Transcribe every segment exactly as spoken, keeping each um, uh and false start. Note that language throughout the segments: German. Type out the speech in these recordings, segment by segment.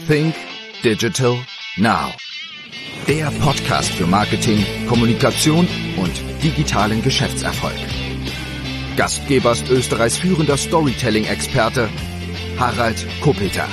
Think Digital Now. Der Podcast für Marketing, Kommunikation und digitalen Geschäftserfolg. Gastgeber ist Österreichs führender Storytelling-Experte Harald Kopeter.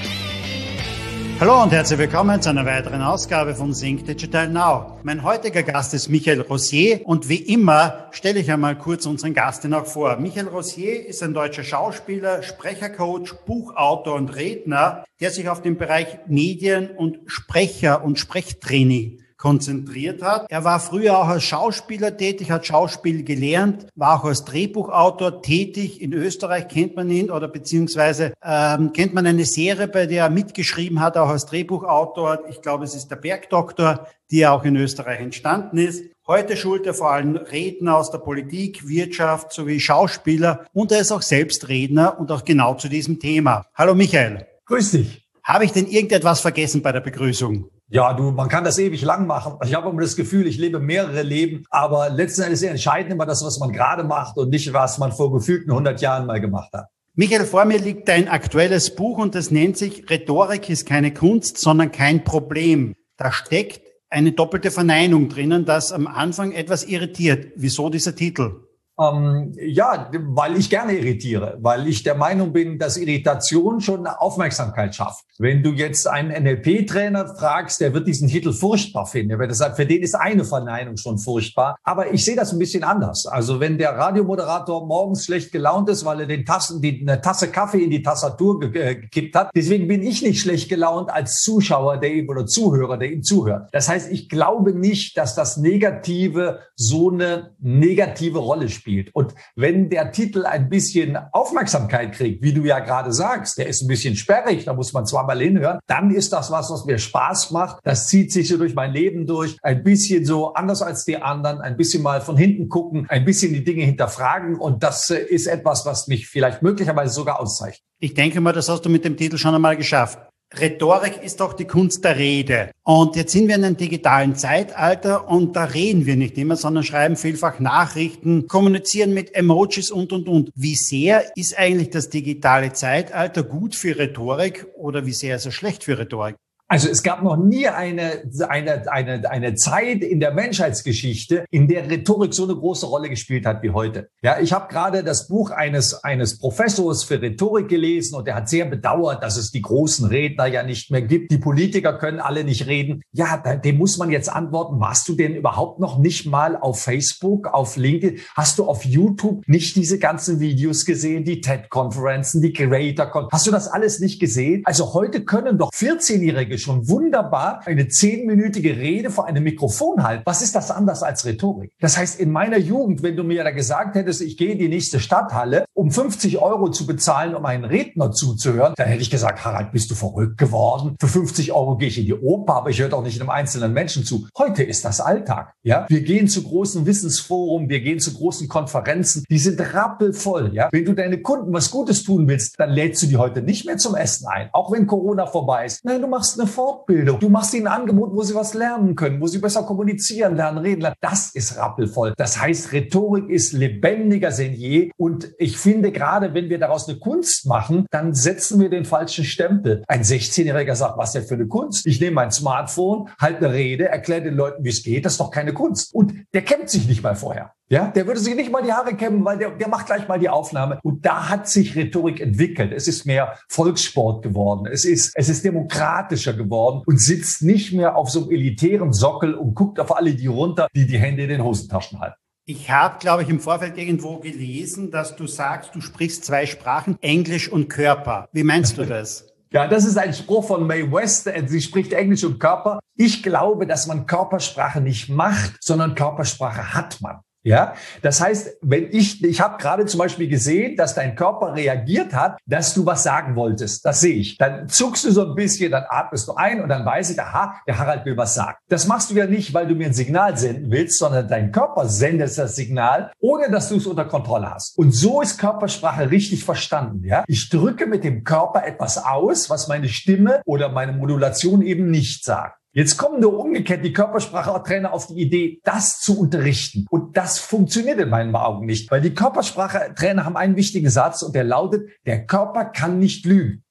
Hallo und herzlich willkommen zu einer weiteren Ausgabe von Think Digital Now. Mein heutiger Gast ist Michael Rosier und wie immer stelle ich einmal kurz unseren Gast noch vor. Michael Rosier ist ein deutscher Schauspieler, Sprechercoach, Buchautor und Redner, der sich auf den Bereich Medien und Sprecher- und Sprechtraining konzentriert hat. Er war früher auch als Schauspieler tätig, hat Schauspiel gelernt, war auch als Drehbuchautor tätig. In Österreich kennt man ihn oder beziehungsweise ähm, kennt man eine Serie, bei der er mitgeschrieben hat, auch als Drehbuchautor. Ich glaube, es ist der Bergdoktor, die ja auch in Österreich entstanden ist. Heute schult er vor allem Redner aus der Politik, Wirtschaft sowie Schauspieler und er ist auch selbst Redner und auch genau zu diesem Thema. Hallo Michael. Grüß dich. Habe ich denn irgendetwas vergessen bei der Begrüßung? Ja, du, man kann das ewig lang machen. Ich habe immer das Gefühl, ich lebe mehrere Leben, aber letzten Endes ist entscheidend immer das, was man gerade macht und nicht, was man vor gefühlten hundert Jahren mal gemacht hat. Michael, vor mir liegt ein aktuelles Buch und das nennt sich Rhetorik ist keine Kunst, sondern kein Problem. Da steckt eine doppelte Verneinung drinnen, das am Anfang etwas irritiert. Wieso dieser Titel? Ähm, ja, weil ich gerne irritiere, weil ich der Meinung bin, dass Irritation schon Aufmerksamkeit schafft. Wenn du jetzt einen N L P-Trainer fragst, der wird diesen Titel furchtbar finden. Der sagt, für den ist eine Verneinung schon furchtbar. Aber ich sehe das ein bisschen anders. Also wenn der Radiomoderator morgens schlecht gelaunt ist, weil er den Tassen, die, eine Tasse Kaffee in die Tastatur ge- äh, gekippt hat, deswegen bin ich nicht schlecht gelaunt als Zuschauer, der ihm oder Zuhörer, der ihm zuhört. Das heißt, ich glaube nicht, dass das Negative so eine negative Rolle spielt. Und wenn der Titel ein bisschen Aufmerksamkeit kriegt, wie du ja gerade sagst, der ist ein bisschen sperrig, da muss man zweimal hinhören, dann ist das was, was mir Spaß macht. Das zieht sich so durch mein Leben durch. Ein bisschen so anders als die anderen, ein bisschen mal von hinten gucken, ein bisschen die Dinge hinterfragen. Und das ist etwas, was mich vielleicht möglicherweise sogar auszeichnet. Ich denke mal, das hast du mit dem Titel schon einmal geschafft. Rhetorik ist doch die Kunst der Rede. Und jetzt sind wir in einem digitalen Zeitalter und da reden wir nicht immer, sondern schreiben vielfach Nachrichten, kommunizieren mit Emojis und, und, und. Wie sehr ist eigentlich das digitale Zeitalter gut für Rhetorik oder wie sehr ist es schlecht für Rhetorik? Also es gab noch nie eine, eine, eine, eine Zeit in der Menschheitsgeschichte, in der Rhetorik so eine große Rolle gespielt hat wie heute. Ja, ich habe gerade das Buch eines, eines Professors für Rhetorik gelesen und der hat sehr bedauert, dass es die großen Redner ja nicht mehr gibt. Die Politiker können alle nicht reden. Ja, dem muss man jetzt antworten, warst du denn überhaupt noch nicht mal auf Facebook, auf LinkedIn? Hast du auf YouTube nicht diese ganzen Videos gesehen, die TED-Konferenzen, die Creator-Konferenzen? Hast du das alles nicht gesehen? Also heute können doch vierzehnjährige schon wunderbar eine zehnminütige Rede vor einem Mikrofon halten. Was ist das anders als Rhetorik? Das heißt, in meiner Jugend, wenn du mir da gesagt hättest, ich gehe in die nächste Stadthalle, um fünfzig Euro zu bezahlen, um einen Redner zuzuhören, dann hätte ich gesagt, Harald, bist du verrückt geworden? Für fünfzig Euro gehe ich in die Oper, aber ich höre doch nicht einem einzelnen Menschen zu. Heute ist das Alltag. Ja, wir gehen zu großen Wissensforen, wir gehen zu großen Konferenzen, die sind rappelvoll. Ja, wenn du deine Kunden was Gutes tun willst, dann lädst du die heute nicht mehr zum Essen ein, auch wenn Corona vorbei ist. Nein, du machst eine Fortbildung. Du machst ihnen ein Angebot, wo sie was lernen können, wo sie besser kommunizieren, lernen, reden lernen. Das ist rappelvoll. Das heißt, Rhetorik ist lebendiger denn je. Und ich finde, gerade wenn wir daraus eine Kunst machen, dann setzen wir den falschen Stempel. Ein sechzehnjähriger sagt, was ist denn für eine Kunst? Ich nehme mein Smartphone, halte eine Rede, erkläre den Leuten, wie es geht. Das ist doch keine Kunst. Und der kämmt sich nicht mal vorher. Ja, der würde sich nicht mal die Haare kämmen, weil der, der macht gleich mal die Aufnahme. Und da hat sich Rhetorik entwickelt. Es ist mehr Volkssport geworden. Es ist, es ist demokratischer geworden und sitzt nicht mehr auf so einem elitären Sockel und guckt auf alle die runter, die die Hände in den Hosentaschen halten. Ich habe, glaube ich, im Vorfeld irgendwo gelesen, dass du sagst, du sprichst zwei Sprachen, Englisch und Körper. Wie meinst du das? Ja, das ist ein Spruch von Mae West. Sie spricht Englisch und Körper. Ich glaube, dass man Körpersprache nicht macht, sondern Körpersprache hat man. Ja, das heißt, wenn ich, ich habe gerade zum Beispiel gesehen, dass dein Körper reagiert hat, dass du was sagen wolltest. Das sehe ich. Dann zuckst du so ein bisschen, dann atmest du ein und dann weiß ich, aha, der Harald will was sagen. Das machst du ja nicht, weil du mir ein Signal senden willst, sondern dein Körper sendet das Signal, ohne dass du es unter Kontrolle hast. Und so ist Körpersprache richtig verstanden. Ja, ich drücke mit dem Körper etwas aus, was meine Stimme oder meine Modulation eben nicht sagt. Jetzt kommen nur umgekehrt die Körpersprache-Trainer auf die Idee, das zu unterrichten. Und das funktioniert in meinen Augen nicht, weil die Körpersprache-Trainer haben einen wichtigen Satz und der lautet, der Körper kann nicht lügen.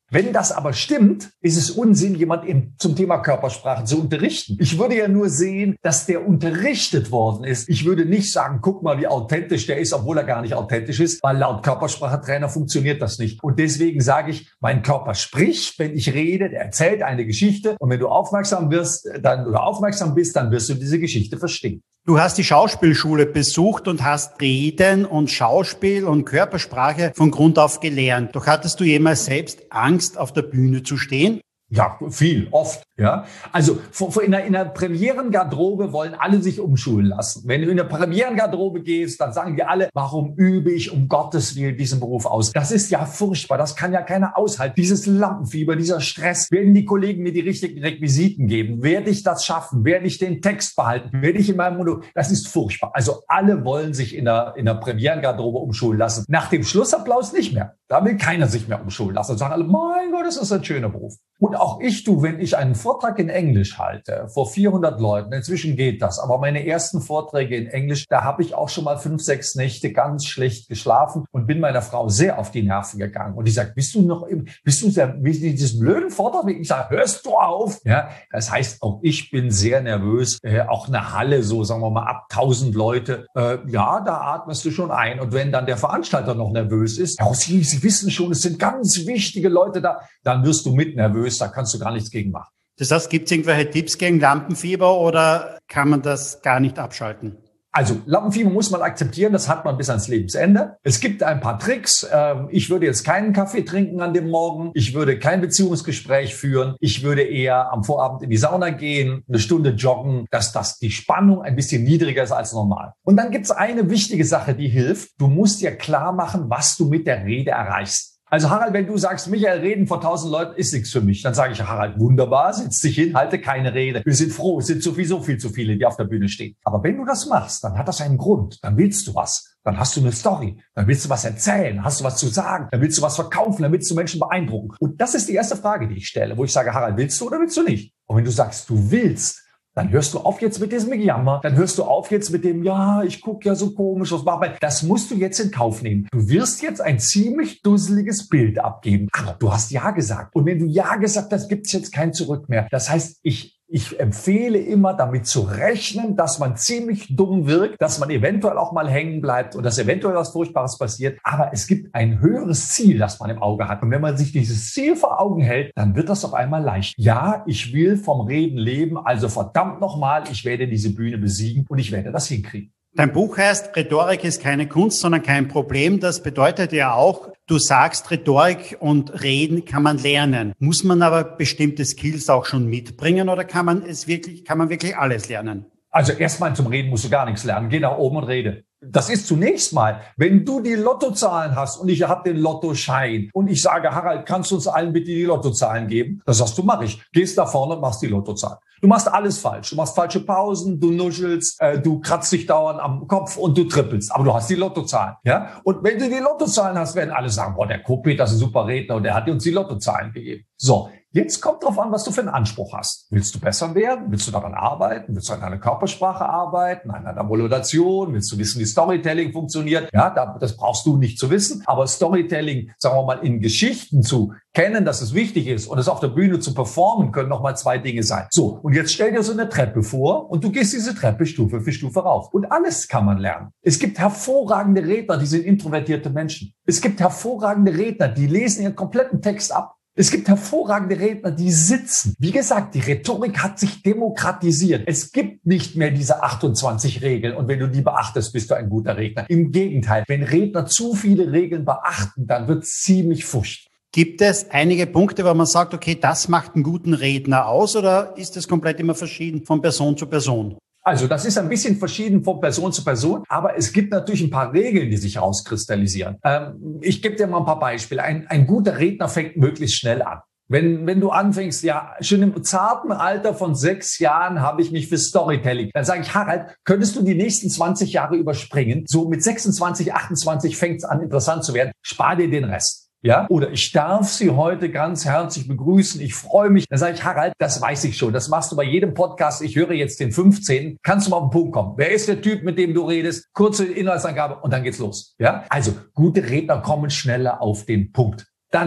Wenn das aber stimmt, ist es Unsinn, jemand zum Thema Körpersprache zu unterrichten. Ich würde ja nur sehen, dass der unterrichtet worden ist. Ich würde nicht sagen, guck mal, wie authentisch der ist, obwohl er gar nicht authentisch ist, weil laut Körpersprachetrainer funktioniert das nicht. Und deswegen sage ich, mein Körper spricht, wenn ich rede, der erzählt eine Geschichte. Und wenn du aufmerksam wirst, dann oder aufmerksam bist, dann wirst du diese Geschichte verstehen. Du hast die Schauspielschule besucht und hast Reden und Schauspiel und Körpersprache von Grund auf gelernt. Doch hattest du jemals selbst Angst, auf der Bühne zu stehen? Ja, viel, oft, ja. Also in der, in der Premierengarderobe wollen alle sich umschulen lassen. Wenn du in der Premierengarderobe gehst, dann sagen die alle, warum übe ich um Gottes Willen diesen Beruf aus? Das ist ja furchtbar, das kann ja keiner aushalten. Dieses Lampenfieber, dieser Stress. Werden die Kollegen mir die richtigen Requisiten geben? Werde ich das schaffen? Werde ich den Text behalten? Werde ich in meinem Monolog? Das ist furchtbar. Also alle wollen sich in der, in der Premierengarderobe umschulen lassen. Nach dem Schlussapplaus nicht mehr. Da will keiner sich mehr umschulen lassen und sagen alle, mein Gott, das ist ein schöner Beruf. Und auch ich, du, wenn ich einen Vortrag in Englisch halte, vor vierhundert Leuten, inzwischen geht das, aber meine ersten Vorträge in Englisch, da habe ich auch schon mal fünf, sechs Nächte ganz schlecht geschlafen und bin meiner Frau sehr auf die Nerven gegangen. Und die sagt, bist du noch im, bist du sehr, wie dieses blöden Vortrag? Ich sage, hörst du auf? Ja, das heißt, auch ich bin sehr nervös. Äh, auch eine Halle, so sagen wir mal ab tausend Leute, äh, ja, da atmest du schon ein. Und wenn dann der Veranstalter noch nervös ist, ja, Sie, Sie wissen schon, es sind ganz wichtige Leute da, dann wirst du mit nervös, da kannst du gar nichts gegen machen. Das heißt, gibt es irgendwelche Tipps gegen Lampenfieber oder kann man das gar nicht abschalten? Also Lampenfieber muss man akzeptieren, das hat man bis ans Lebensende. Es gibt ein paar Tricks. Ich würde jetzt keinen Kaffee trinken an dem Morgen. Ich würde kein Beziehungsgespräch führen. Ich würde eher am Vorabend in die Sauna gehen, eine Stunde joggen, dass das die Spannung ein bisschen niedriger ist als normal. Und dann gibt es eine wichtige Sache, die hilft. Du musst dir klar machen, was du mit der Rede erreichst. Also Harald, wenn du sagst, Michael, reden vor tausend Leuten ist nichts für mich, dann sage ich, Harald, wunderbar, setz dich hin, halte keine Rede. Wir sind froh, es sind sowieso viel zu viele, die auf der Bühne stehen. Aber wenn du das machst, dann hat das einen Grund, dann willst du was. Dann hast du eine Story, dann willst du was erzählen, hast du was zu sagen, dann willst du was verkaufen, dann willst du Menschen beeindrucken. Und das ist die erste Frage, die ich stelle, wo ich sage, Harald, willst du oder willst du nicht? Und wenn du sagst, du willst, dann hörst du auf jetzt mit diesem Gejammer. Dann hörst du auf jetzt mit dem, ja, ich gucke ja so komisch, was mache ich. Das musst du jetzt in Kauf nehmen. Du wirst jetzt ein ziemlich dusseliges Bild abgeben. Aber du hast Ja gesagt. Und wenn du Ja gesagt hast, gibt es jetzt kein Zurück mehr. Das heißt, ich Ich empfehle immer, damit zu rechnen, dass man ziemlich dumm wirkt, dass man eventuell auch mal hängen bleibt und dass eventuell was Furchtbares passiert. Aber es gibt ein höheres Ziel, das man im Auge hat. Und wenn man sich dieses Ziel vor Augen hält, dann wird das auf einmal leicht. Ja, ich will vom Reden leben, also verdammt nochmal, ich werde diese Bühne besiegen und ich werde das hinkriegen. Dein Buch heißt, Rhetorik ist keine Kunst, sondern kein Problem. Das bedeutet ja auch, du sagst, Rhetorik und Reden kann man lernen. Muss man aber bestimmte Skills auch schon mitbringen oder kann man es wirklich, kann man wirklich alles lernen? Also erstmal zum Reden musst du gar nichts lernen. Geh nach oben und rede. Das ist zunächst mal, wenn du die Lottozahlen hast und ich habe den Lottoschein und ich sage, Harald, kannst du uns allen bitte die Lottozahlen geben? Das sagst du, mach ich. Gehst da vorne und machst die Lottozahlen. Du machst alles falsch. Du machst falsche Pausen, du nuschelst, äh, du kratzt dich dauernd am Kopf und du trippelst. Aber du hast die Lottozahlen. Ja? Und wenn du die Lottozahlen hast, werden alle sagen, boah, der Kopi, das ist ein super Redner und der hat dir uns die Lottozahlen gegeben. So. Jetzt kommt drauf an, was du für einen Anspruch hast. Willst du besser werden? Willst du daran arbeiten? Willst du an deiner Körpersprache arbeiten? An deiner Moderation? Willst du wissen, wie Storytelling funktioniert? Ja, das brauchst du nicht zu wissen. Aber Storytelling, sagen wir mal, in Geschichten zu kennen, dass es wichtig ist und es auf der Bühne zu performen, können nochmal zwei Dinge sein. So, und jetzt stell dir so eine Treppe vor und du gehst diese Treppe Stufe für Stufe rauf. Und alles kann man lernen. Es gibt hervorragende Redner, die sind introvertierte Menschen. Es gibt hervorragende Redner, die lesen ihren kompletten Text ab. Es gibt hervorragende Redner, die sitzen. Wie gesagt, die Rhetorik hat sich demokratisiert. Es gibt nicht mehr diese achtundzwanzig Regeln und wenn du die beachtest, bist du ein guter Redner. Im Gegenteil, wenn Redner zu viele Regeln beachten, dann wird es ziemlich furchtbar. Gibt es einige Punkte, wo man sagt, okay, das macht einen guten Redner aus oder ist das komplett immer verschieden von Person zu Person? Also das ist ein bisschen verschieden von Person zu Person, aber es gibt natürlich ein paar Regeln, die sich herauskristallisieren. Ähm, ich gebe dir mal ein paar Beispiele. Ein, ein guter Redner fängt möglichst schnell an. Wenn, wenn du anfängst, ja, schon im zarten Alter von sechs Jahren habe ich mich für Storytelling. Dann sage ich, Harald, könntest du die nächsten zwanzig Jahre überspringen? So mit sechsundzwanzig, achtundzwanzig fängt es an, interessant zu werden. Spar dir den Rest. Ja, oder ich darf Sie heute ganz herzlich begrüßen. Ich freue mich. Dann sage ich, Harald, das weiß ich schon. Das machst du bei jedem Podcast. Ich höre jetzt den fünfzehnten Kannst du mal auf den Punkt kommen? Wer ist der Typ, mit dem du redest? Kurze Inhaltsangabe und dann geht's los. Ja, also gute Redner kommen schneller auf den Punkt. Dann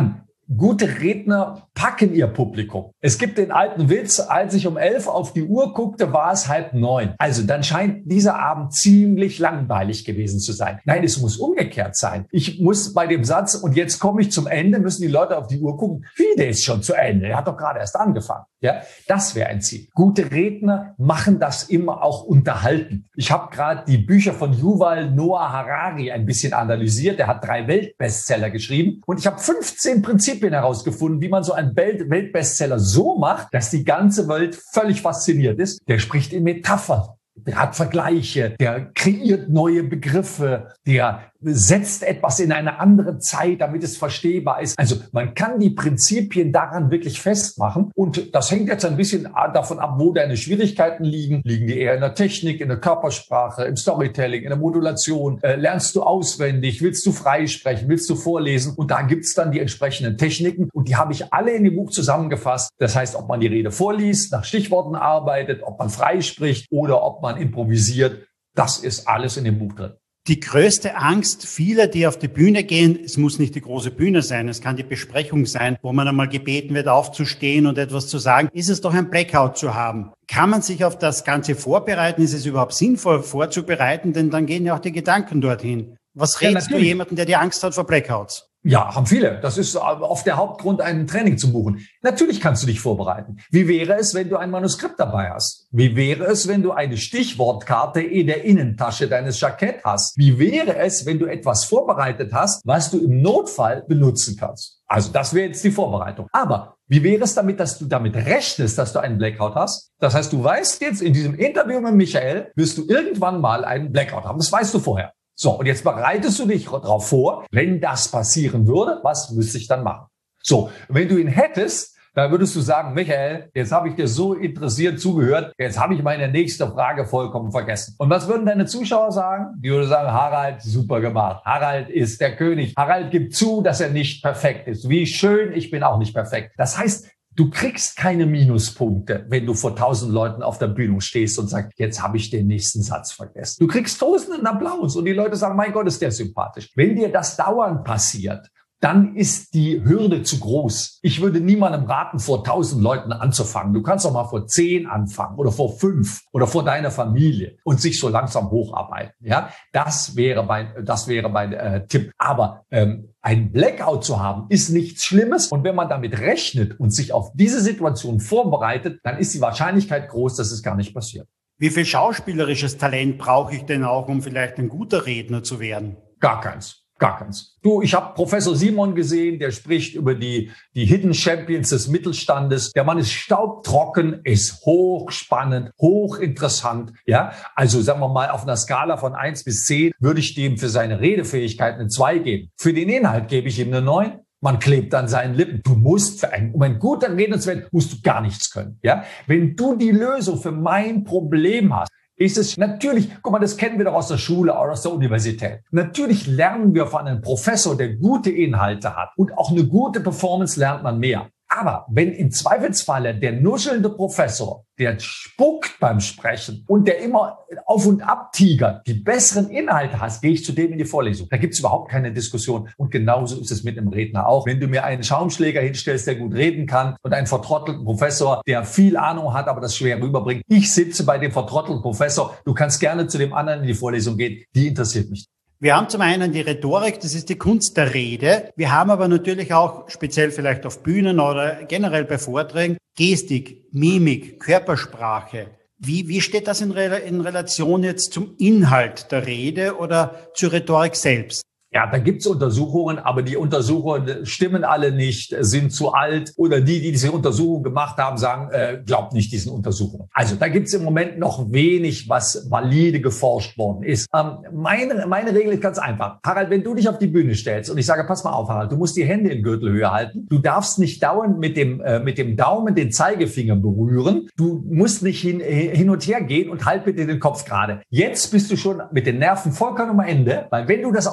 Gute Redner packen ihr Publikum. Es gibt den alten Witz, als ich um elf auf die Uhr guckte, war es halb neun. Also dann scheint dieser Abend ziemlich langweilig gewesen zu sein. Nein, es muss umgekehrt sein. Ich muss bei dem Satz, und jetzt komme ich zum Ende, müssen die Leute auf die Uhr gucken, wie, der ist schon zu Ende, er hat doch gerade erst angefangen. Ja, das wäre ein Ziel. Gute Redner machen das immer auch unterhalten. Ich habe gerade die Bücher von Yuval Noah Harari ein bisschen analysiert. Er hat drei Weltbestseller geschrieben und ich habe fünfzehn Prinzipien herausgefunden, wie man so einen Weltbestseller so macht, dass die ganze Welt völlig fasziniert ist. Der spricht in Metaphern. Der hat Vergleiche, der kreiert neue Begriffe, der setzt etwas in eine andere Zeit, damit es verstehbar ist. Also man kann die Prinzipien daran wirklich festmachen. Und das hängt jetzt ein bisschen davon ab, wo deine Schwierigkeiten liegen. Liegen die eher in der Technik, in der Körpersprache, im Storytelling, in der Modulation? Äh, lernst du auswendig? Willst du freisprechen? Willst du vorlesen? Und da gibt's dann die entsprechenden Techniken. Und die habe ich alle in dem Buch zusammengefasst. Das heißt, ob man die Rede vorliest, nach Stichworten arbeitet, ob man freispricht oder ob man improvisiert. Das ist alles in dem Buch drin. Die größte Angst vieler, die auf die Bühne gehen, es muss nicht die große Bühne sein, es kann die Besprechung sein, wo man einmal gebeten wird, aufzustehen und etwas zu sagen, ist es doch ein Blackout zu haben. Kann man sich auf das Ganze vorbereiten? Ist es überhaupt sinnvoll vorzubereiten? Denn dann gehen ja auch die Gedanken dorthin. Was rätst ja, du jemandem, der die Angst hat vor Blackouts? Ja, haben viele. Das ist oft der Hauptgrund, ein Training zu buchen. Natürlich kannst du dich vorbereiten. Wie wäre es, wenn du ein Manuskript dabei hast? Wie wäre es, wenn du eine Stichwortkarte in der Innentasche deines Jacketts hast? Wie wäre es, wenn du etwas vorbereitet hast, was du im Notfall benutzen kannst? Also das wäre jetzt die Vorbereitung. Aber wie wäre es damit, dass du damit rechnest, dass du einen Blackout hast? Das heißt, du weißt jetzt, in diesem Interview mit Michael wirst du irgendwann mal einen Blackout haben. Das weißt du vorher. So, und jetzt bereitest du dich darauf vor, wenn das passieren würde, was müsste ich dann machen? So, wenn du ihn hättest, dann würdest du sagen, Michael, jetzt habe ich dir so interessiert zugehört, jetzt habe ich meine nächste Frage vollkommen vergessen. Und was würden deine Zuschauer sagen? Die würden sagen, Harald, super gemacht. Harald ist der König. Harald gibt zu, dass er nicht perfekt ist. Wie schön, ich bin auch nicht perfekt. Das heißt, du kriegst keine Minuspunkte, wenn du vor tausend Leuten auf der Bühne stehst und sagst, jetzt habe ich den nächsten Satz vergessen. Du kriegst tausenden Applaus und die Leute sagen, mein Gott, ist der sympathisch. Wenn dir das dauernd passiert, dann ist die Hürde zu groß. Ich würde niemandem raten, vor tausend Leuten anzufangen. Du kannst doch mal vor zehn anfangen oder vor fünf oder vor deiner Familie und sich so langsam hocharbeiten. Ja, das wäre mein, das wäre mein äh, Tipp. Aber ähm, ein Blackout zu haben, ist nichts Schlimmes. Und wenn man damit rechnet und sich auf diese Situation vorbereitet, dann ist die Wahrscheinlichkeit groß, dass es gar nicht passiert. Wie viel schauspielerisches Talent brauche ich denn auch, um vielleicht ein guter Redner zu werden? Gar keins. Gar keins. Du, ich habe Professor Simon gesehen, der spricht über die die Hidden Champions des Mittelstandes. Der Mann ist staubtrocken, ist hochspannend, hochinteressant. Ja, also sagen wir mal, auf einer Skala von eins bis zehn würde ich dem für seine Redefähigkeit eine zwei geben. Für den Inhalt gebe ich ihm eine neun. Man klebt an seinen Lippen. Du musst, für einen, um ein guter Redner zu werden, musst du gar nichts können. Ja, wenn du die Lösung für mein Problem hast, ist es natürlich, guck mal, das kennen wir doch aus der Schule oder aus der Universität. Natürlich lernen wir von einem Professor, der gute Inhalte hat. Und auch eine gute Performance lernt man mehr. Aber wenn im Zweifelsfalle der nuschelnde Professor, der spuckt beim Sprechen und der immer auf und ab tigert, die besseren Inhalte hast, gehe ich zu dem in die Vorlesung. Da gibt es überhaupt keine Diskussion. Und genauso ist es mit dem Redner auch. Wenn du mir einen Schaumschläger hinstellst, der gut reden kann und einen vertrottelten Professor, der viel Ahnung hat, aber das schwer rüberbringt. Ich sitze bei dem vertrottelten Professor. Du kannst gerne zu dem anderen in die Vorlesung gehen. Die interessiert mich. Wir haben zum einen die Rhetorik, das ist die Kunst der Rede. Wir haben aber natürlich auch, speziell vielleicht auf Bühnen oder generell bei Vorträgen, Gestik, Mimik, Körpersprache. Wie, wie steht das in, Re- in Relation jetzt zum Inhalt der Rede oder zur Rhetorik selbst? Ja, da gibt's Untersuchungen, aber die Untersuchungen stimmen alle nicht, sind zu alt oder die, die diese Untersuchung gemacht haben, sagen, äh, glaubt nicht diesen Untersuchungen. Also da gibt's im Moment noch wenig, was valide geforscht worden ist. Ähm, meine, meine Regel ist ganz einfach. Harald, wenn du dich auf die Bühne stellst und ich sage, pass mal auf, Harald, du musst die Hände in Gürtelhöhe halten. Du darfst nicht dauernd mit dem, äh, mit dem Daumen den Zeigefinger berühren. Du musst nicht hin, hin und her gehen und halt bitte den Kopf gerade. Jetzt bist du schon mit den Nerven vollkommen am Ende, weil wenn du das auch schaffst,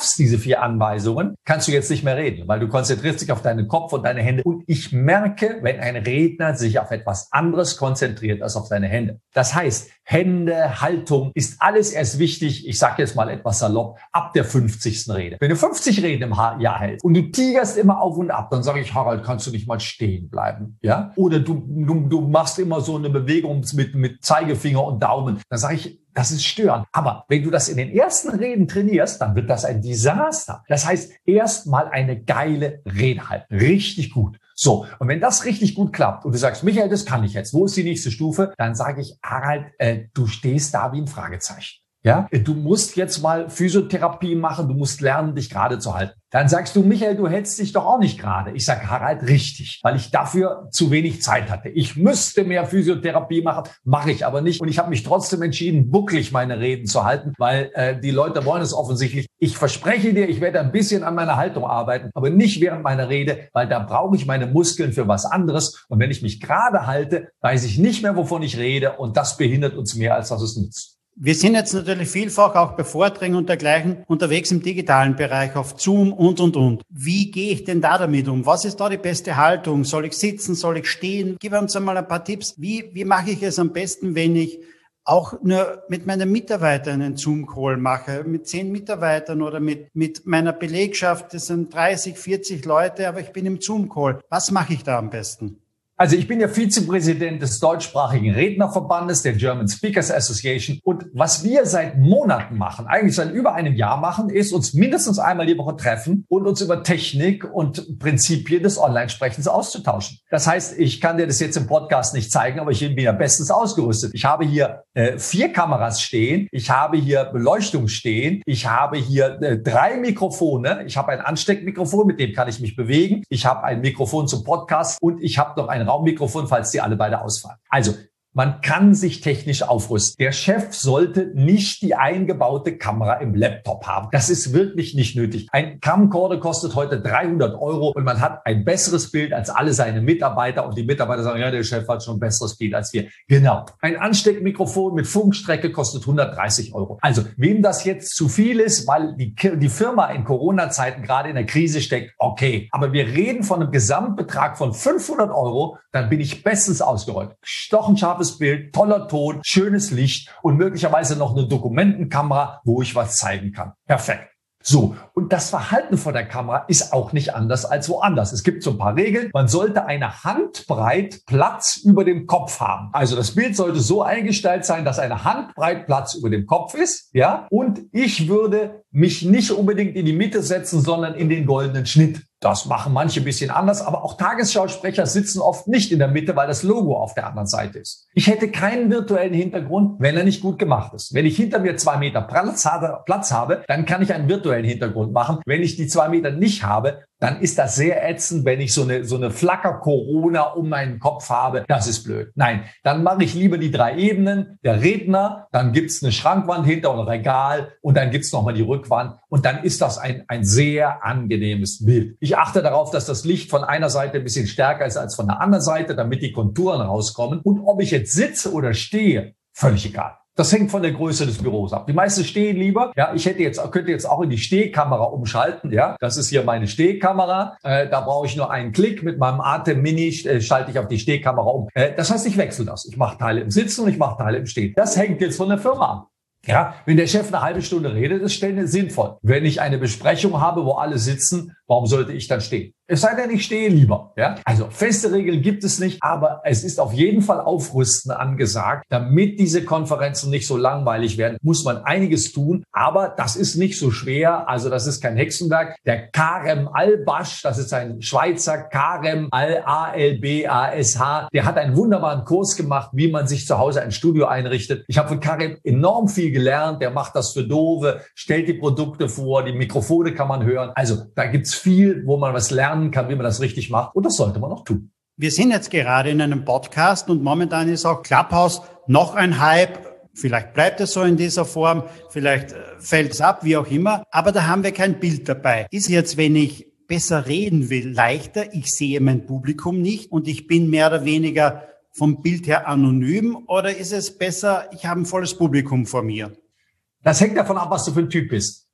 schaffst diese vier Anweisungen, kannst du jetzt nicht mehr reden, weil du konzentrierst dich auf deinen Kopf und deine Hände. Und ich merke, wenn ein Redner sich auf etwas anderes konzentriert als auf seine Hände. Das heißt, Hände, Haltung ist alles erst wichtig, ich sage jetzt mal etwas salopp, ab der fünfzigsten Rede. Wenn du fünfzig Reden im Jahr hältst und du tigerst immer auf und ab, dann sage ich, Harald, kannst du nicht mal stehen bleiben? Ja? Oder du, du, du machst immer so eine Bewegung mit, mit Zeigefinger und Daumen. Dann sage ich, das ist störend. Aber wenn du das in den ersten Reden trainierst, dann wird das ein Desaster. Das heißt, erst mal eine geile Rede halten. Richtig gut. So, und wenn das richtig gut klappt und du sagst, Michael, das kann ich jetzt, wo ist die nächste Stufe? Dann sage ich, Harald, äh, du stehst da wie ein Fragezeichen. Ja, du musst jetzt mal Physiotherapie machen, du musst lernen, dich gerade zu halten. Dann sagst du, Michael, du hältst dich doch auch nicht gerade. Ich sage, Harald, richtig, weil ich dafür zu wenig Zeit hatte. Ich müsste mehr Physiotherapie machen, mache ich aber nicht. Und ich habe mich trotzdem entschieden, bucklig meine Reden zu halten, weil äh, die Leute wollen es offensichtlich. Ich verspreche dir, ich werde ein bisschen an meiner Haltung arbeiten, aber nicht während meiner Rede, weil da brauche ich meine Muskeln für was anderes. Und wenn ich mich gerade halte, weiß ich nicht mehr, wovon ich rede. Und das behindert uns mehr, als dass es nützt. Wir sind jetzt natürlich vielfach auch bei Vorträgen und dergleichen unterwegs im digitalen Bereich auf Zoom und, und, und. Wie gehe ich denn da damit um? Was ist da die beste Haltung? Soll ich sitzen? Soll ich stehen? Gib uns einmal ein paar Tipps. Wie, wie mache ich es am besten, wenn ich auch nur mit meinen Mitarbeitern einen Zoom-Call mache, mit zehn Mitarbeitern oder mit, mit meiner Belegschaft? Das sind dreißig, vierzig Leute, aber ich bin im Zoom-Call. Was mache ich da am besten? Also ich bin ja Vizepräsident des deutschsprachigen Rednerverbandes, der German Speakers Association. Und was wir seit Monaten machen, eigentlich seit über einem Jahr machen, ist uns mindestens einmal die Woche treffen und uns über Technik und Prinzipien des Online-Sprechens auszutauschen. Das heißt, ich kann dir das jetzt im Podcast nicht zeigen, aber ich bin ja bestens ausgerüstet. Ich habe hier äh, vier Kameras stehen, ich habe hier Beleuchtung stehen, ich habe hier äh, drei Mikrofone, ich habe ein Ansteckmikrofon, mit dem kann ich mich bewegen, ich habe ein Mikrofon zum Podcast und ich habe noch ein Raummikrofon, falls die alle beide ausfallen. Also, man kann sich technisch aufrüsten. Der Chef sollte nicht die eingebaute Kamera im Laptop haben. Das ist wirklich nicht nötig. Ein Camcorder kostet heute dreihundert Euro und man hat ein besseres Bild als alle seine Mitarbeiter. Und die Mitarbeiter sagen, ja, der Chef hat schon ein besseres Bild als wir. Genau. Ein Ansteckmikrofon mit Funkstrecke kostet hundertdreißig Euro. Also, wem das jetzt zu viel ist, weil die, die Firma in Corona-Zeiten gerade in der Krise steckt, okay. Aber wir reden von einem Gesamtbetrag von fünfhundert Euro, dann bin ich bestens ausgerollt. Stochenscharf Bild, toller Ton, schönes Licht und möglicherweise noch eine Dokumentenkamera, wo ich was zeigen kann. Perfekt. So, und das Verhalten vor der Kamera ist auch nicht anders als woanders. Es gibt so ein paar Regeln. Man sollte eine Handbreit Platz über dem Kopf haben. Also das Bild sollte so eingestellt sein, dass eine Handbreit Platz über dem Kopf ist. Ja, und ich würde mich nicht unbedingt in die Mitte setzen, sondern in den goldenen Schnitt. Das machen manche ein bisschen anders, aber auch Tagesschausprecher sitzen oft nicht in der Mitte, weil das Logo auf der anderen Seite ist. Ich hätte keinen virtuellen Hintergrund, wenn er nicht gut gemacht ist. Wenn ich hinter mir zwei Meter Platz habe, Platz habe, dann kann ich einen virtuellen Hintergrund machen. Wenn ich die zwei Meter nicht habe, dann ist das sehr ätzend, wenn ich so eine, so eine Flacker-Corona um meinen Kopf habe. Das ist blöd. Nein, dann mache ich lieber die drei Ebenen. Der Redner, dann gibt's eine Schrankwand hinter und ein Regal und dann gibt's nochmal die Rückwand und dann ist das ein, ein sehr angenehmes Bild. Ich achte darauf, dass das Licht von einer Seite ein bisschen stärker ist als von der anderen Seite, damit die Konturen rauskommen. Und ob ich jetzt sitze oder stehe, völlig egal. Das hängt von der Größe des Büros ab. Die meisten stehen lieber. Ja, ich hätte jetzt, könnte jetzt auch in die Stehkamera umschalten. Ja, das ist hier meine Stehkamera. Äh, da brauche ich nur einen Klick. Mit meinem Atem Mini äh, schalte ich auf die Stehkamera um. Äh, das heißt, ich wechsle das. Ich mache Teile im Sitzen und ich mache Teile im Stehen. Das hängt jetzt von der Firma ab. Ja, wenn der Chef eine halbe Stunde redet, ist Stehen sinnvoll. Wenn ich eine Besprechung habe, wo alle sitzen, warum sollte ich dann stehen? Es sei denn, ich stehe lieber. Ja? Also feste Regeln gibt es nicht, aber es ist auf jeden Fall Aufrüsten angesagt. Damit diese Konferenzen nicht so langweilig werden, muss man einiges tun. Aber das ist nicht so schwer. Also das ist kein Hexenwerk. Der Karem Albasch, das ist ein Schweizer Karem A L B A S H, der hat einen wunderbaren Kurs gemacht, wie man sich zu Hause ein Studio einrichtet. Ich habe von Karem enorm viel gelernt. Der macht das für Doofe, stellt die Produkte vor, die Mikrofone kann man hören. Also da gibt's viel, wo man was lernen kann, wie man das richtig macht. Und das sollte man auch tun. Wir sind jetzt gerade in einem Podcast und momentan ist auch Clubhouse noch ein Hype. Vielleicht bleibt es so in dieser Form, vielleicht fällt es ab, wie auch immer. Aber da haben wir kein Bild dabei. Ist jetzt, wenn ich besser reden will, leichter? Ich sehe mein Publikum nicht und ich bin mehr oder weniger vom Bild her anonym. Oder ist es besser, ich habe ein volles Publikum vor mir? Das hängt davon ab, was du für ein Typ bist.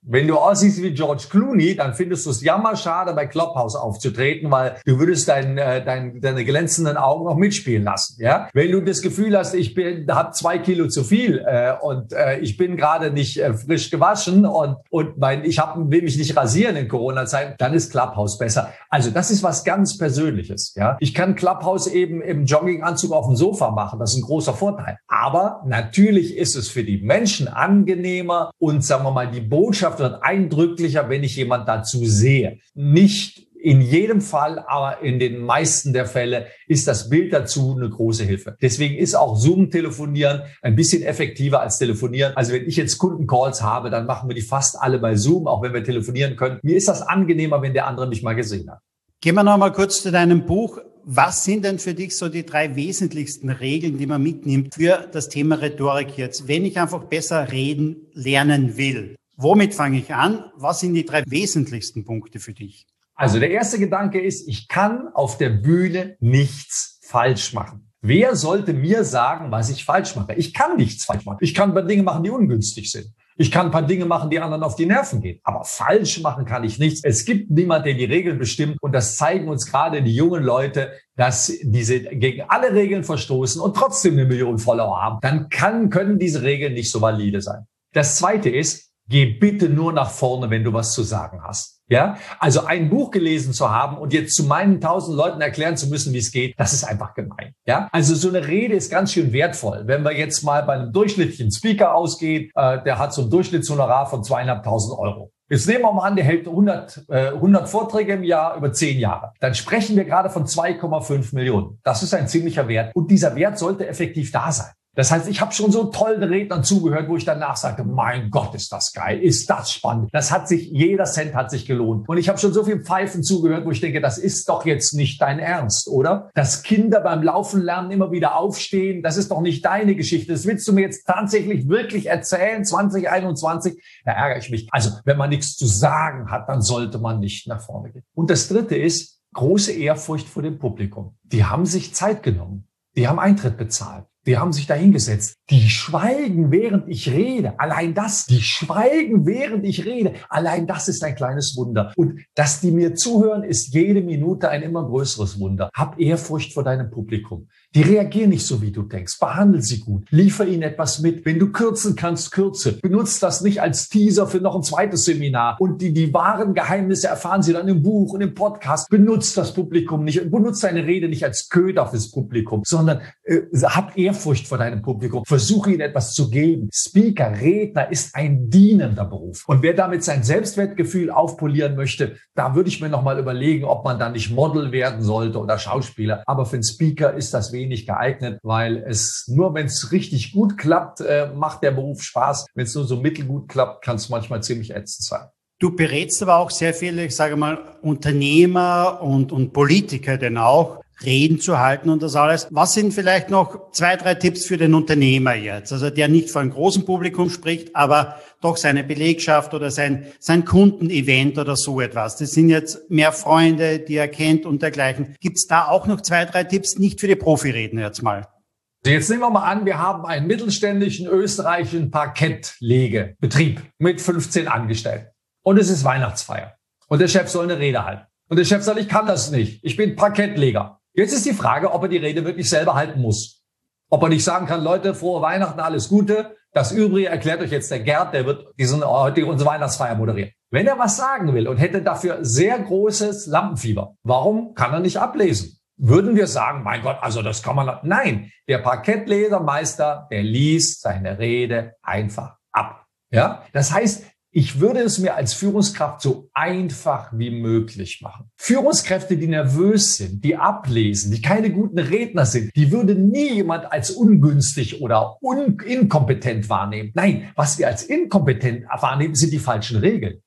Wenn du aussiehst wie George Clooney, dann findest du es jammerschade, bei Clubhouse aufzutreten, weil du würdest dein, äh, dein, deine glänzenden Augen auch mitspielen lassen. Ja? Wenn du das Gefühl hast, ich bin, habe zwei Kilo zu viel äh, und äh, ich bin gerade nicht äh, frisch gewaschen und und mein, ich hab, will mich nicht rasieren in Corona-Zeiten, dann ist Clubhouse besser. Also das ist was ganz Persönliches. Ja? Ich kann Clubhouse eben im Jogginganzug auf dem Sofa machen. Das ist ein großer Vorteil. Aber natürlich ist es für die Menschen angenehmer und sagen wir mal, die Botschaft wird eindrücklicher, wenn ich jemand dazu sehe. Nicht in jedem Fall, aber in den meisten der Fälle ist das Bild dazu eine große Hilfe. Deswegen ist auch Zoom-Telefonieren ein bisschen effektiver als Telefonieren. Also wenn ich jetzt Kundencalls habe, dann machen wir die fast alle bei Zoom, auch wenn wir telefonieren können. Mir ist das angenehmer, wenn der andere mich mal gesehen hat. Gehen wir noch mal kurz zu deinem Buch. Was sind denn für dich so die drei wesentlichsten Regeln, die man mitnimmt für das Thema Rhetorik jetzt, wenn ich einfach besser reden lernen will? Womit fange ich an? Was sind die drei wesentlichsten Punkte für dich? Also der erste Gedanke ist, ich kann auf der Bühne nichts falsch machen. Wer sollte mir sagen, was ich falsch mache? Ich kann nichts falsch machen. Ich kann ein paar Dinge machen, die ungünstig sind. Ich kann ein paar Dinge machen, die anderen auf die Nerven gehen. Aber falsch machen kann ich nichts. Es gibt niemand, der die Regeln bestimmt. Und das zeigen uns gerade die jungen Leute, dass diese gegen alle Regeln verstoßen und trotzdem eine Million Follower haben. Dann kann, können diese Regeln nicht so valide sein. Das zweite ist, geh bitte nur nach vorne, wenn du was zu sagen hast. Ja, also ein Buch gelesen zu haben und jetzt zu meinen tausend Leuten erklären zu müssen, wie es geht, das ist einfach gemein. Ja, also so eine Rede ist ganz schön wertvoll. Wenn wir jetzt mal bei einem durchschnittlichen Speaker ausgehen, äh, der hat so ein Durchschnittshonorar von zweieinhalbtausend Euro. Jetzt nehmen wir mal an, der hält hundert, äh, hundert Vorträge im Jahr über zehn Jahre. Dann sprechen wir gerade von zwei Komma fünf Millionen. Das ist ein ziemlicher Wert. Und dieser Wert sollte effektiv da sein. Das heißt, ich habe schon so tollen Rednern zugehört, wo ich danach sagte, mein Gott, ist das geil, ist das spannend. Das hat sich, jeder Cent hat sich gelohnt. Und ich habe schon so viel Pfeifen zugehört, wo ich denke, das ist doch jetzt nicht dein Ernst, oder? Dass Kinder beim Laufen lernen immer wieder aufstehen, das ist doch nicht deine Geschichte. Das willst du mir jetzt tatsächlich wirklich erzählen, zwanzig einundzwanzig? Da ärgere ich mich. Also, wenn man nichts zu sagen hat, dann sollte man nicht nach vorne gehen. Und das Dritte ist große Ehrfurcht vor dem Publikum. Die haben sich Zeit genommen. Die haben Eintritt bezahlt. Die haben sich da hingesetzt. Die schweigen, während ich rede. Allein das, die schweigen, während ich rede. Allein das ist ein kleines Wunder. Und dass die mir zuhören, ist jede Minute ein immer größeres Wunder. Hab Ehrfurcht vor deinem Publikum. Die reagieren nicht so, wie du denkst. Behandle sie gut. Liefer ihnen etwas mit. Wenn du kürzen kannst, kürze. Benutzt das nicht als Teaser für noch ein zweites Seminar. Und die, die wahren Geheimnisse erfahren sie dann im Buch und im Podcast. Benutzt das Publikum nicht. Benutzt deine Rede nicht als Köder fürs Publikum, sondern äh, hab Ehrfurcht vor deinem Publikum. Versuche ihnen etwas zu geben. Speaker, Redner ist ein dienender Beruf. Und wer damit sein Selbstwertgefühl aufpolieren möchte, da würde ich mir noch mal überlegen, ob man da nicht Model werden sollte oder Schauspieler. Aber für einen Speaker ist das wenig geeignet, weil es nur, wenn es richtig gut klappt, äh, macht der Beruf Spaß. Wenn es nur so mittelgut klappt, kann es manchmal ziemlich ätzend sein. Du berätst aber auch sehr viele, ich sage mal, Unternehmer und, und Politiker denn auch, Reden zu halten und das alles. Was sind vielleicht noch zwei, drei Tipps für den Unternehmer jetzt? Also der nicht vor einem großen Publikum spricht, aber doch seine Belegschaft oder sein, sein Kundenevent oder so etwas. Das sind jetzt mehr Freunde, die er kennt und dergleichen. Gibt es da auch noch zwei, drei Tipps? Nicht für die Profiredner jetzt mal. Jetzt nehmen wir mal an, wir haben einen mittelständischen österreichischen Parkettlegebetrieb mit fünfzehn Angestellten. Und es ist Weihnachtsfeier. Und der Chef soll eine Rede halten. Und der Chef sagt, ich kann das nicht. Ich bin Parkettleger. Jetzt ist die Frage, ob er die Rede wirklich selber halten muss. Ob er nicht sagen kann, Leute, frohe Weihnachten, alles Gute. Das Übrige erklärt euch jetzt der Gerd, der wird diesen, heute unsere Weihnachtsfeier moderieren. Wenn er was sagen will und hätte dafür sehr großes Lampenfieber, warum kann er nicht ablesen? Würden wir sagen, mein Gott, also das kann man... Nein, der Parkettlesermeister, der liest seine Rede einfach ab. Ja, das heißt, ich würde es mir als Führungskraft so einfach wie möglich machen. Führungskräfte, die nervös sind, die ablesen, die keine guten Redner sind, die würde nie jemand als ungünstig oder un- inkompetent wahrnehmen. Nein, was wir als inkompetent wahrnehmen, sind die falschen Regeln.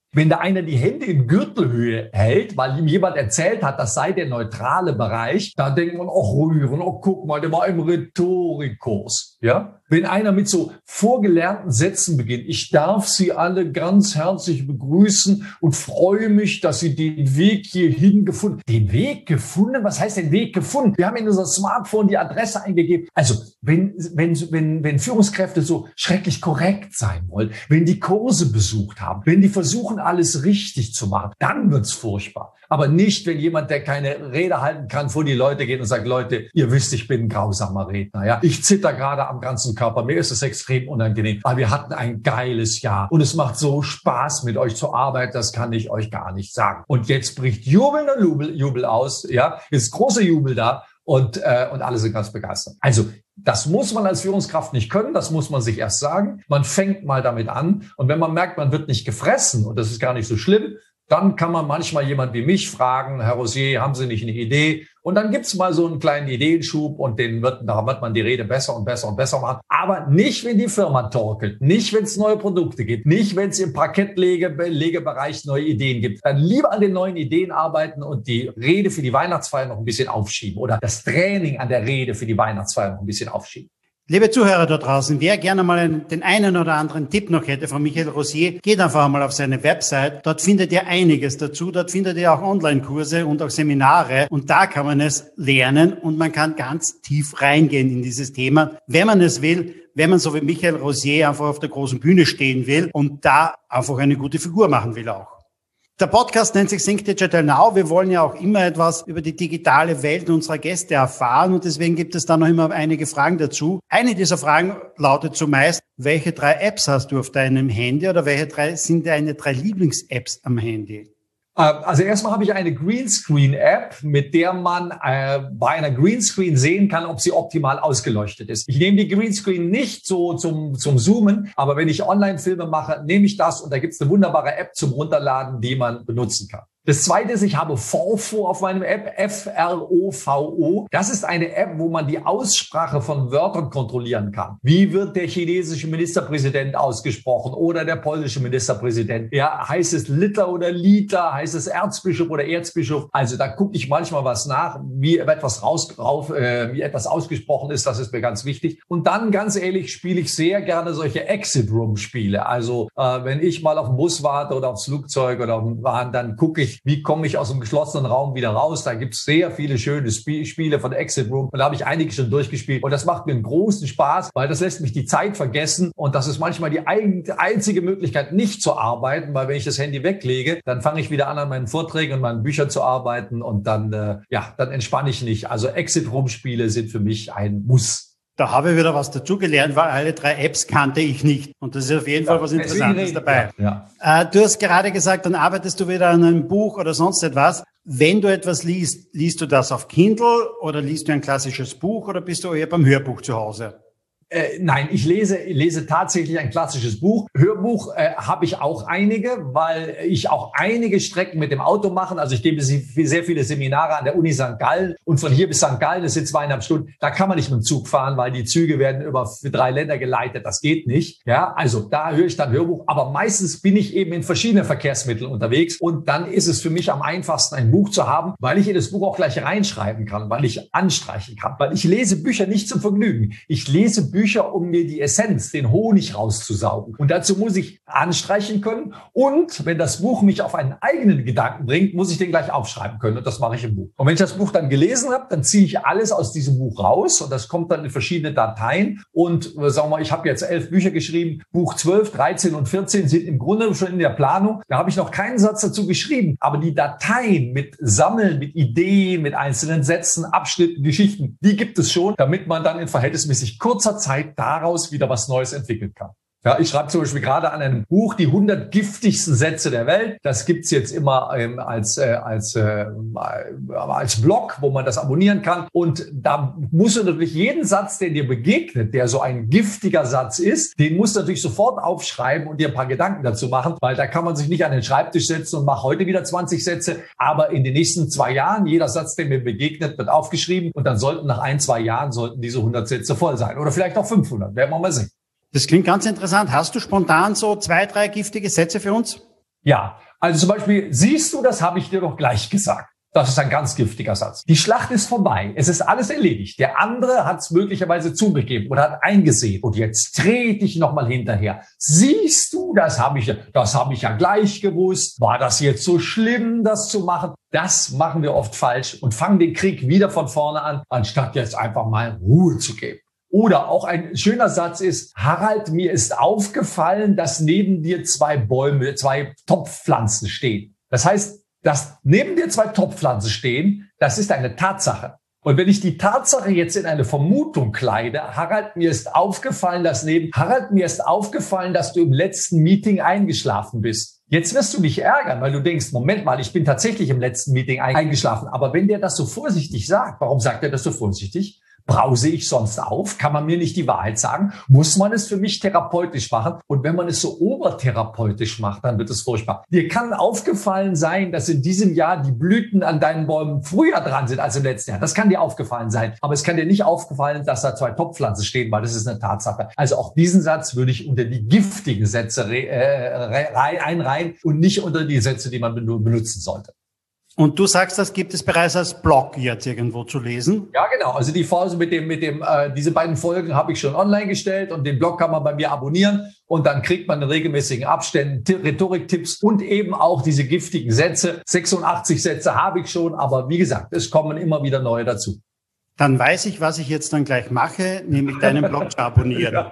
Wenn da einer die Hände in Gürtelhöhe hält, weil ihm jemand erzählt hat, das sei der neutrale Bereich, da denkt man, oh rühren, oh guck mal, der war im Rhetorikkurs, ja. Wenn einer mit so vorgelernten Sätzen beginnt, ich darf Sie alle ganz herzlich begrüßen und freue mich, dass Sie den Weg hierhin gefunden. Den Weg gefunden? Was heißt den Weg gefunden? Wir haben in unser Smartphone die Adresse eingegeben. Also, wenn, wenn, wenn, wenn Führungskräfte so schrecklich korrekt sein wollen, wenn die Kurse besucht haben, wenn die versuchen, alles richtig zu machen, dann wird's furchtbar. Aber nicht, wenn jemand, der keine Rede halten kann, vor die Leute geht und sagt, Leute, ihr wisst, ich bin ein grausamer Redner. Ja, ich zitter gerade am ganzen Körper. Mir ist es extrem unangenehm. Aber wir hatten ein geiles Jahr und es macht so Spaß, mit euch zu arbeiten. Das kann ich euch gar nicht sagen. Und jetzt bricht Jubel und Jubel, Jubel aus. Ja, ist großer Jubel da und äh, und alle sind ganz begeistert. Also das muss man als Führungskraft nicht können, das muss man sich erst sagen. Man fängt mal damit an und wenn man merkt, man wird nicht gefressen und das ist gar nicht so schlimm, dann kann man manchmal jemand wie mich fragen, Herr Rosier, haben Sie nicht eine Idee? Und dann gibt's mal so einen kleinen Ideenschub und den wird, da wird man die Rede besser und besser und besser machen. Aber nicht, wenn die Firma torkelt, nicht, wenn es neue Produkte gibt, nicht, wenn es im Parkettlegebereich neue Ideen gibt. Dann lieber an den neuen Ideen arbeiten und die Rede für die Weihnachtsfeier noch ein bisschen aufschieben oder das Training an der Rede für die Weihnachtsfeier noch ein bisschen aufschieben. Liebe Zuhörer da draußen, wer gerne mal einen, den einen oder anderen Tipp noch hätte von Michael Rosier, geht einfach mal auf seine Website. Dort findet ihr einiges dazu. Dort findet ihr auch Online-Kurse und auch Seminare. Und da kann man es lernen und man kann ganz tief reingehen in dieses Thema, wenn man es will, wenn man so wie Michael Rosier einfach auf der großen Bühne stehen will und da einfach eine gute Figur machen will auch. Der Podcast nennt sich Think Digital Now. Wir wollen ja auch immer etwas über die digitale Welt unserer Gäste erfahren und deswegen gibt es da noch immer einige Fragen dazu. Eine dieser Fragen lautet zumeist, welche drei Apps hast du auf deinem Handy oder welche drei sind deine drei Lieblings-Apps am Handy? Also erstmal habe ich eine Greenscreen-App, mit der man äh, bei einer Greenscreen sehen kann, ob sie optimal ausgeleuchtet ist. Ich nehme die Greenscreen nicht so zum, zum Zoomen, aber wenn ich Online-Filme mache, nehme ich das und da gibt es eine wunderbare App zum Runterladen, die man benutzen kann. Das zweite ist, ich habe Forfo auf meinem App, F R O V O. Das ist eine App, wo man die Aussprache von Wörtern kontrollieren kann. Wie wird der chinesische Ministerpräsident ausgesprochen oder der polnische Ministerpräsident? Ja, heißt es Liter oder Liter? Heißt es Erzbischof oder Erzbischof? Also da gucke ich manchmal was nach, wie etwas raus, rauf, äh, wie etwas ausgesprochen ist. Das ist mir ganz wichtig. Und dann, ganz ehrlich, spiele ich sehr gerne solche Exit-Room-Spiele. Also äh, wenn ich mal auf den Bus warte oder aufs Flugzeug oder auf den Bahn, dann gucke ich, wie komme ich aus dem geschlossenen Raum wieder raus? Da gibt es sehr viele schöne Sp- Spiele von Exit Room. Und da habe ich einige schon durchgespielt. Und das macht mir einen großen Spaß, weil das lässt mich die Zeit vergessen. Und das ist manchmal die ein- einzige Möglichkeit, nicht zu arbeiten. Weil wenn ich das Handy weglege, dann fange ich wieder an, an meinen Vorträgen und meinen Büchern zu arbeiten. Und dann, äh, ja, dann entspanne ich nicht. Also Exit Room Spiele sind für mich ein Muss. Da habe ich wieder was dazugelernt, weil alle drei Apps kannte ich nicht. Und das ist auf jeden ja, Fall was Interessantes dabei. Ja, ja. Äh, du hast gerade gesagt, dann arbeitest du wieder an einem Buch oder sonst etwas. Wenn du etwas liest, liest du das auf Kindle oder liest du ein klassisches Buch oder bist du eher beim Hörbuch zu Hause? Äh, nein, ich lese, lese tatsächlich ein klassisches Buch. Hörbuch äh, habe ich auch einige, weil ich auch einige Strecken mit dem Auto mache. Also ich gebe sehr viele Seminare an der Uni Sankt Gallen und von hier bis Sankt Gallen, das sind zweieinhalb Stunden. Da kann man nicht mit dem Zug fahren, weil die Züge werden über drei Länder geleitet. Das geht nicht. Ja, also da höre ich dann Hörbuch. Aber meistens bin ich eben in verschiedenen Verkehrsmitteln unterwegs und dann ist es für mich am einfachsten, ein Buch zu haben, weil ich in das Buch auch gleich reinschreiben kann, weil ich anstreichen kann. Weil ich lese Bücher nicht zum Vergnügen. Ich lese Bücher Bücher, um mir die Essenz, den Honig rauszusaugen. Und dazu muss ich anstreichen können. Und wenn das Buch mich auf einen eigenen Gedanken bringt, muss ich den gleich aufschreiben können. Und das mache ich im Buch. Und wenn ich das Buch dann gelesen habe, dann ziehe ich alles aus diesem Buch raus. Und das kommt dann in verschiedene Dateien. Und äh, sagen wir mal, ich habe jetzt elf Bücher geschrieben. Buch zwölf, dreizehn und vierzehn sind im Grunde schon in der Planung. Da habe ich noch keinen Satz dazu geschrieben. Aber die Dateien mit Sammeln, mit Ideen, mit einzelnen Sätzen, Abschnitten, Geschichten, die gibt es schon, damit man dann in verhältnismäßig kurzer Zeit daraus wieder was Neues entwickeln kann. Ja, ich schreibe zum Beispiel gerade an einem Buch die hundert giftigsten Sätze der Welt. Das gibt's jetzt immer ähm, als äh, als äh, als Blog, wo man das abonnieren kann. Und da musst du natürlich jeden Satz, der dir begegnet, der so ein giftiger Satz ist, den musst du natürlich sofort aufschreiben und dir ein paar Gedanken dazu machen, weil da kann man sich nicht an den Schreibtisch setzen und mach heute wieder zwanzig Sätze. Aber in den nächsten zwei Jahren, jeder Satz, der mir begegnet, wird aufgeschrieben und dann sollten nach ein, zwei Jahren sollten diese hundert Sätze voll sein. Oder vielleicht auch fünfhundert, werden wir mal sehen. Das klingt ganz interessant. Hast du spontan so zwei, drei giftige Sätze für uns? Ja, also zum Beispiel, siehst du, das habe ich dir doch gleich gesagt. Das ist ein ganz giftiger Satz. Die Schlacht ist vorbei. Es ist alles erledigt. Der andere hat es möglicherweise zugegeben oder hat eingesehen. Und jetzt trete ich nochmal hinterher. Siehst du, das habe ich, das habe ich ja gleich gewusst. War das jetzt so schlimm, das zu machen? Das machen wir oft falsch und fangen den Krieg wieder von vorne an, anstatt jetzt einfach mal Ruhe zu geben. Oder auch ein schöner Satz ist, Harald, mir ist aufgefallen, dass neben dir zwei Bäume, zwei Topfpflanzen stehen. Das heißt, dass neben dir zwei Topfpflanzen stehen, das ist eine Tatsache. Und wenn ich die Tatsache jetzt in eine Vermutung kleide, Harald, mir ist aufgefallen, dass neben, Harald, mir ist aufgefallen, dass du im letzten Meeting eingeschlafen bist. Jetzt wirst du dich ärgern, weil du denkst, Moment mal, ich bin tatsächlich im letzten Meeting eingeschlafen. Aber wenn der das so vorsichtig sagt, warum sagt er das so vorsichtig? Brause ich sonst auf? Kann man mir nicht die Wahrheit sagen? Muss man es für mich therapeutisch machen? Und wenn man es so obertherapeutisch macht, dann wird es furchtbar. Dir kann aufgefallen sein, dass in diesem Jahr die Blüten an deinen Bäumen früher dran sind als im letzten Jahr. Das kann dir aufgefallen sein. Aber es kann dir nicht aufgefallen, dass da zwei Topfpflanzen stehen, weil das ist eine Tatsache. Also auch diesen Satz würde ich unter die giftigen Sätze äh, einreihen und nicht unter die Sätze, die man benutzen sollte. Und du sagst, das gibt es bereits als Blog jetzt irgendwo zu lesen? Ja, genau. Also die Phase mit dem, mit dem, äh, diese beiden Folgen habe ich schon online gestellt und den Blog kann man bei mir abonnieren und dann kriegt man in regelmäßigen Abständen T- Rhetoriktipps und eben auch diese giftigen Sätze. sechsundachtzig Sätze habe ich schon, aber wie gesagt, es kommen immer wieder neue dazu. Dann weiß ich, was ich jetzt dann gleich mache, nämlich deinen Blog zu abonnieren.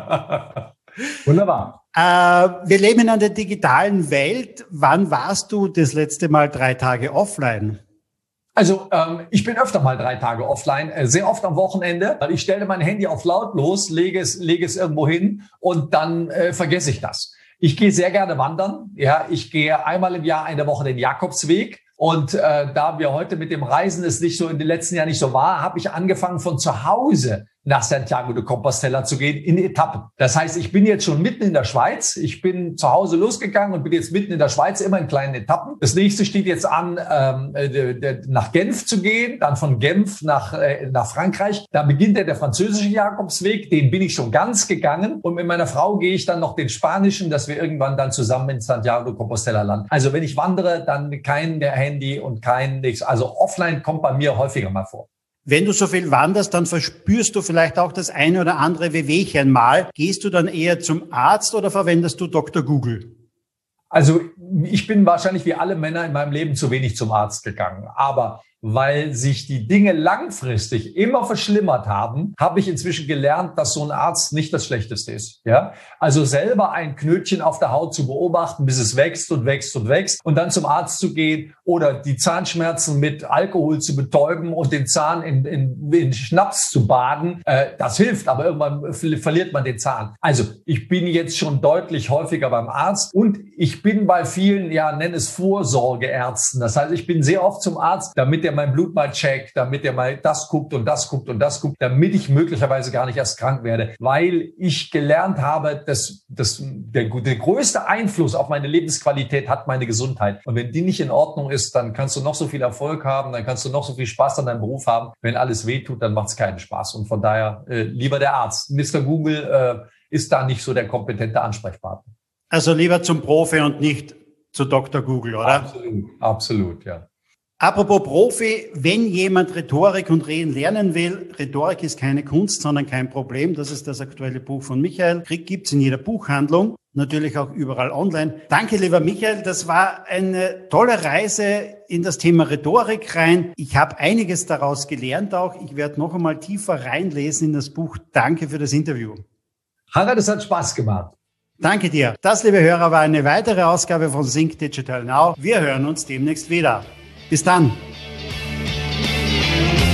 Wunderbar. Äh, wir leben in einer digitalen Welt. Wann warst du das letzte Mal drei Tage offline? Also ähm, ich bin öfter mal drei Tage offline, äh, sehr oft am Wochenende. Weil ich stelle mein Handy auf lautlos, lege es, lege es irgendwo hin und dann äh, vergesse ich das. Ich gehe sehr gerne wandern. Ja, ich gehe einmal im Jahr eine Woche den Jakobsweg. Und äh, da wir heute mit dem Reisen es nicht so in den letzten Jahren nicht so war, habe ich angefangen von zu Hause nach Santiago de Compostela zu gehen in Etappen. Das heißt, ich bin jetzt schon mitten in der Schweiz. Ich bin zu Hause losgegangen und bin jetzt mitten in der Schweiz, immer in kleinen Etappen. Das nächste steht jetzt an, ähm, äh, nach Genf zu gehen, dann von Genf nach, äh, nach Frankreich. Da beginnt ja der französische Jakobsweg, den bin ich schon ganz gegangen. Und mit meiner Frau gehe ich dann noch den spanischen, dass wir irgendwann dann zusammen in Santiago de Compostela landen. Also wenn ich wandere, dann kein Handy und kein nichts. Also offline kommt bei mir häufiger mal vor. Wenn du so viel wanderst, dann verspürst du vielleicht auch das eine oder andere Wehwehchen mal. Gehst du dann eher zum Arzt oder verwendest du Doktor Google? Also ich bin wahrscheinlich wie alle Männer in meinem Leben zu wenig zum Arzt gegangen. Aber weil sich die Dinge langfristig immer verschlimmert haben, habe ich inzwischen gelernt, dass so ein Arzt nicht das Schlechteste ist. Ja, also selber ein Knötchen auf der Haut zu beobachten, bis es wächst und wächst und wächst und dann zum Arzt zu gehen oder die Zahnschmerzen mit Alkohol zu betäuben und den Zahn in, in, in Schnaps zu baden, äh, das hilft, aber irgendwann verliert man den Zahn. Also ich bin jetzt schon deutlich häufiger beim Arzt und ich bin bei vielen, ja, nenn es Vorsorgeärzten. Das heißt, ich bin sehr oft zum Arzt, damit der mein Blut mal checkt, damit er mal das guckt und das guckt und das guckt, damit ich möglicherweise gar nicht erst krank werde, weil ich gelernt habe, dass, dass der, der größte Einfluss auf meine Lebensqualität hat meine Gesundheit. Und wenn die nicht in Ordnung ist, dann kannst du noch so viel Erfolg haben, dann kannst du noch so viel Spaß an deinem Beruf haben. Wenn alles wehtut, dann macht es keinen Spaß. Und von daher äh, lieber der Arzt. Mister Google äh, ist da nicht so der kompetente Ansprechpartner. Also lieber zum Profi und nicht zu Doktor Google, oder? Absolut, absolut, ja. Apropos Profi, wenn jemand Rhetorik und Reden lernen will, Rhetorik ist keine Kunst, sondern kein Problem. Das ist das aktuelle Buch von Michael. Krieg gibt's in jeder Buchhandlung, natürlich auch überall online. Danke, lieber Michael. Das war eine tolle Reise in das Thema Rhetorik rein. Ich habe einiges daraus gelernt auch. Ich werde noch einmal tiefer reinlesen in das Buch. Danke für das Interview. Harald, es hat Spaß gemacht. Danke dir. Das, liebe Hörer, war eine weitere Ausgabe von Think Digital Now. Wir hören uns demnächst wieder. Bis dann.